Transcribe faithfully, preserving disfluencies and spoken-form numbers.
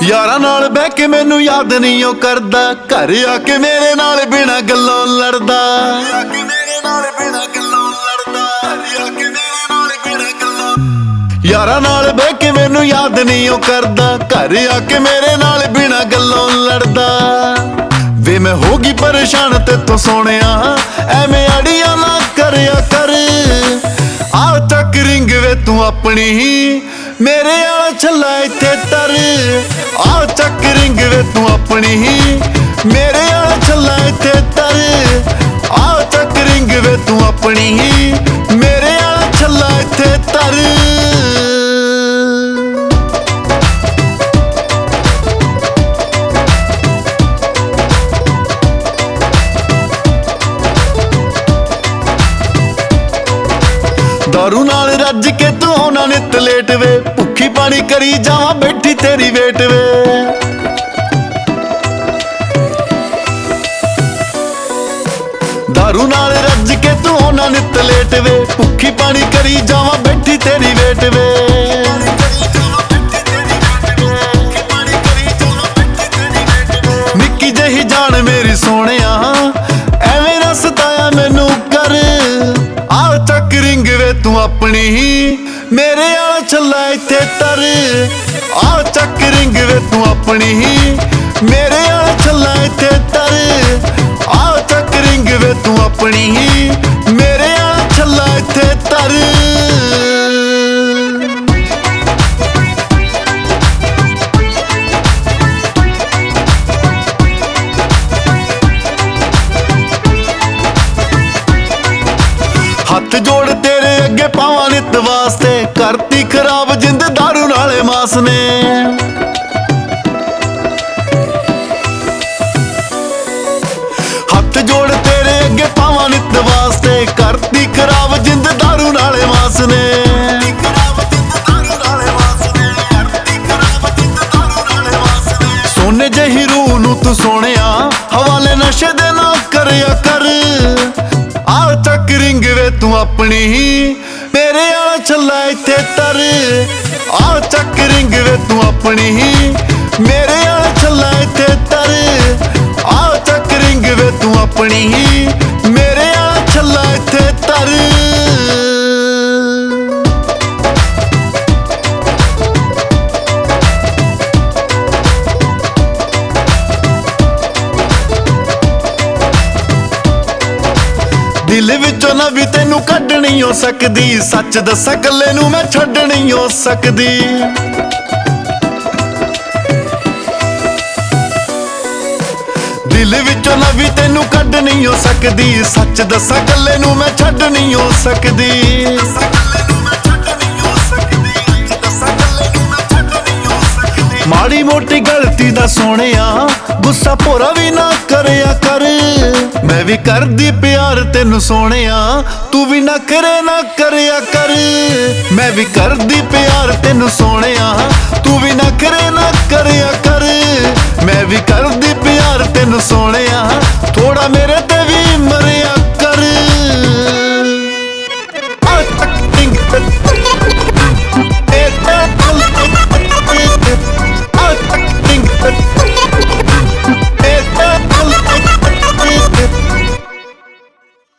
यारां नाल बह के मैनू याद नहीं ओ करदा, घर आके मेरे नाल बिना गल्लों लड़दा। यारां नाल बह के मैनू याद नहीं ओ करदा, घर आके मेरे नाल बिना गल्लों लड़दा। वे मैं होगी परेशान ते तो सोनिया, एवें अड़ियां ना करया कर। आ चक रिंग वे तू अपनी, मेरे आला छल्ला इत्थे तर। आ चक रिंग वे तू अपनी, मेरे आला छल्ला इत्थे तर। आ चक रिंग वे तू अपनी, मेरे आला छल्ला इत्थे तर। दारू नाल रज के तू होना नित लेट वे, भुखी पानी करी जावां बैठी तेरी वेट वे। दारू नाल रज के तू होना नित लेट वे, भुखी पानी करी जावां बैठी तेरी वेट वे। निक्की जही जान मेरी सोनिया, एवें ना सताया मैनू कर। आ चक रिंग वे तू अपनी, मेरे आला छल्ला इत्थे तर। आ चक रिंग वे तू अपनी, मेरे आला छल्ला इत्थे तर। आ चक रिंग वे तू अपनी, मेरे आला छल्ला इत्थे तर। हथ जोड़ तेरे अगे पावां नित वास्ते, करती खराब जिंद दारू नाले मास ने। हथ जोड़ तेरे अगे पावां नित वास्ते, करती खराब जिंद दारू नाले मास ने। सोने जही रूह नू तू सोनिया, हवाले नशे दे ना करया कर। आ चक रिंग वे तू अपनी, मेरे आला छल्ला इत्थे तर। आ चक रिंग वे तू अपनी, मेरे आला छल्ला इत्थे तर। आ चक रिंग वे तू अपनी, मेरे आला छल्ला इत्थे तर। दिल विचों ना भी तेनू कढ नहीं हो सकदी, सच दस्सां कल्ले नू मैं छड्ड नहीं हो सकदी। दिल विचों ना भी तेनू कढ नहीं हो सकदी, सच दस्सां कल्ले नू मैं छड्ड नहीं हो सकदी। माड़ी मोटी गलती दा सोनिया, गुस्सा भोरा भी ना करया कर। मैं भी करदी प्यार तेनू सोनिया, तू भी नखरे ना करया कर। मैं भी करदी प्यार तेनू सोनिया, तू भी नखरे ना करया कर। मैं भी करदी प्यार तेनू सोनिया।